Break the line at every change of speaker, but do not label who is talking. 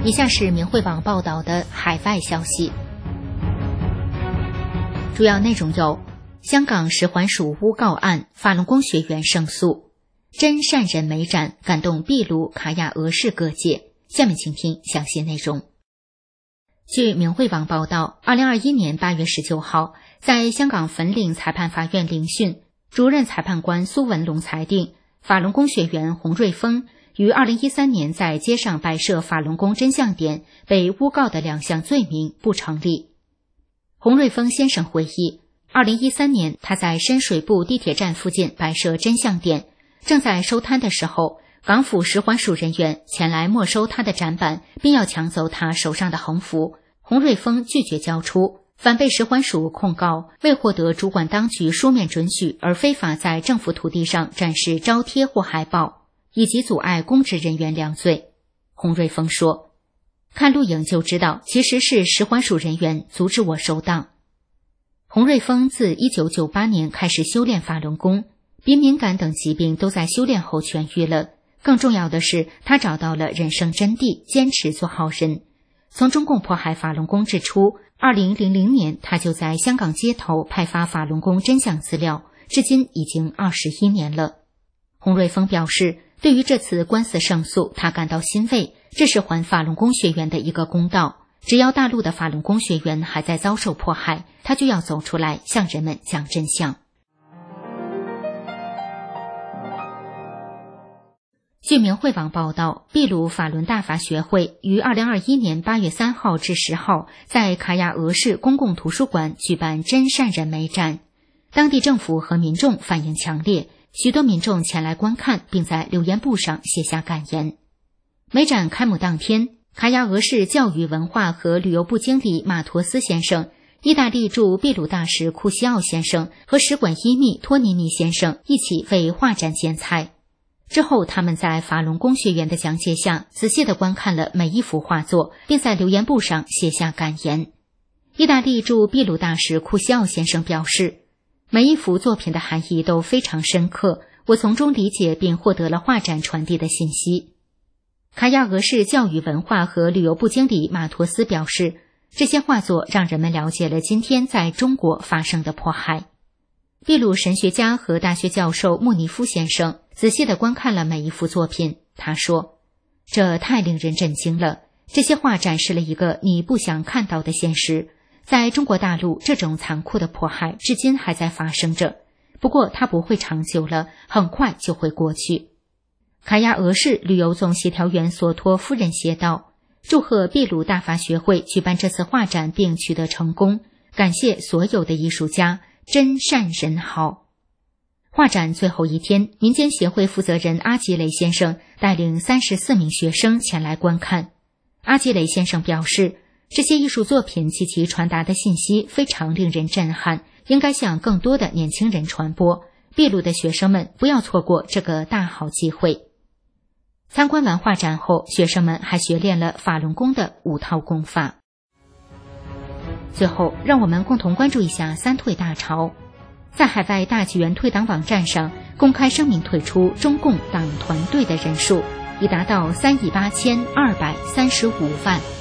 以下是明慧网报道的海外消息，主要内容有：香港食环署诬告案，法轮功学员胜诉；真善人美展感动秘鲁、卡亚俄市各界。下面请听详细内容。据明慧网报道，2021年8月19号，在香港粉岭裁判法院聆讯，主任裁判官苏文龙裁定，法轮功学员洪瑞峰于2013年在街上摆设法轮功真相点被诬告的2项罪名不成立。洪瑞峰先生回忆，2013年他在深水埗地铁站附近摆设真相点，正在收摊的时候，港府食环署人员前来没收他的展板，并要抢走他手上的横幅。洪瑞峰拒绝交出，反被食环署控告未获得主管当局书面准许而非法在政府土地上展示招贴或海报，以及阻碍公职人员2罪。洪瑞峰说，看录影就知道其实是食环署人员阻止我收档。洪瑞峰自1998年开始修炼法轮功，鼻敏感等疾病都在修炼后痊愈了。更重要的是，他找到了人生真谛，坚持做好人。从中共迫害法轮功之初，2000年他就在香港街头派发法轮功真相资料，至今已经21年了。洪瑞峰表示，对于这次官司胜诉，他感到欣慰，这是还法轮功学员的一个公道。只要大陆的法轮功学员还在遭受迫害，他就要走出来向人们讲真相。据明慧网报道，秘鲁法轮大法学会于2021年8月3号至10号在卡亚俄市公共图书馆举办真善人美展，当地政府和民众反应强烈，许多民众前来观看，并在留言簿上写下感言。美展开幕当天，卡亚俄市教育文化和旅游部经理马托斯先生、意大利驻秘鲁大使库西奥先生和使馆医秘托尼尼先生一起为画展剪彩。之后，他们在法轮功学员的讲解下，仔细地观看了每一幅画作，并在留言簿上写下感言。意大利驻秘鲁大使库西奥先生表示，每一幅作品的含义都非常深刻，我从中理解并获得了画展传递的信息。卡亚俄市教育文化和旅游部经理马托斯表示，这些画作让人们了解了今天在中国发生的迫害。秘鲁神学家和大学教授穆尼夫先生仔细地观看了每一幅作品，他说，这太令人震惊了，这些画展示了一个你不想看到的现实。在中国大陆，这种残酷的迫害至今还在发生着，不过它不会长久了，很快就会过去。卡亚俄市旅游总协调员索托夫人写道，祝贺秘鲁大法学会举办这次画展并取得成功，感谢所有的艺术家，真善人好。画展最后一天，民间协会负责人阿吉雷先生带领34名学生前来观看。阿吉雷先生表示，这些艺术作品及其传达的信息非常令人震撼，应该向更多的年轻人传播。秘鲁的学生们不要错过这个大好机会。参观完画展后，学生们还学练了法轮功的5套功法。最后，让我们共同关注一下3退大潮。在海外大纪元退党网站上公开声明退出中共党团队的人数已达到38235万。